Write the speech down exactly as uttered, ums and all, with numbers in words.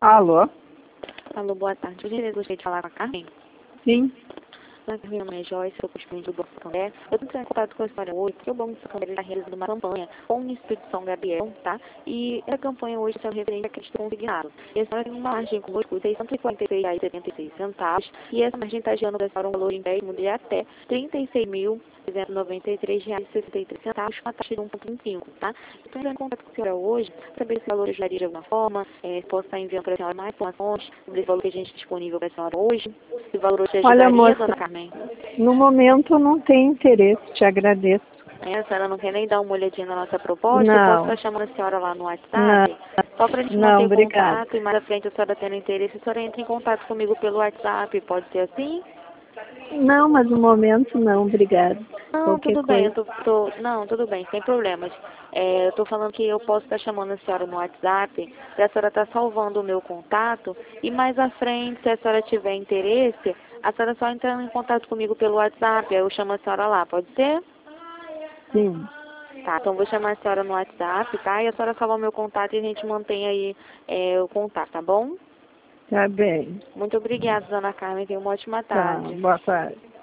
Alô? Alô, boa tarde. Eu gostaria de falar com a Carmen. Sim. Minha nome é Joyce, eu correspondente do Banco Santander. Eu estou entrando em contato com a senhora hoje, porque o Banco Santander está realizando uma campanha com o Instituto São Gabriel, tá? E a campanha hoje está referente a crédito consignado. E a senhora tem uma margem conosco de seiscentos e quarenta e seis reais e setenta e seis centavos, e essa margem está gerando para a senhora um valor de empréstimo de até trinta e seis mil trezentos e noventa e três reais e sessenta e três centavos, com a taxa de um vírgula vinte e cinco, tá? Estou entrando em contato com a senhora hoje para saber se o valor ajudaria de alguma forma, é, se posso estar enviando para a senhora mais informações sobre o valor que a gente tem disponível para a senhora hoje. Se o valor hoje Olha, ajudaria, moça, dona Carmen? no momento não tem interesse, te agradeço. É, a senhora não quer nem dar uma olhadinha na nossa proposta? Eu posso estar Não, chamando a senhora lá no não, WhatsApp, só para a gente não, manter obrigada. contato e mais à frente a senhora tendo interesse, a senhora entra em contato comigo pelo WhatsApp, pode ser assim? Não, mas no momento não, obrigada. Não, Qualquer tudo bem, eu coisa. tô, tô- não, tudo bem, sem problemas. É, eu tô falando que eu posso estar chamando a senhora no WhatsApp, para a senhora estar salvando o meu contato, e mais à frente, se a senhora tiver interesse, a senhora só entrando em contato comigo pelo WhatsApp, aí eu chamo a senhora lá, pode ser? Sim, Tá, então vou chamar a senhora no WhatsApp, tá? E a senhora salva o meu contato e a gente mantém aí é, o contato, tá bom? tá bem. Muito obrigada, dona Carmen. Tenha uma ótima Tá, tarde. boa tarde.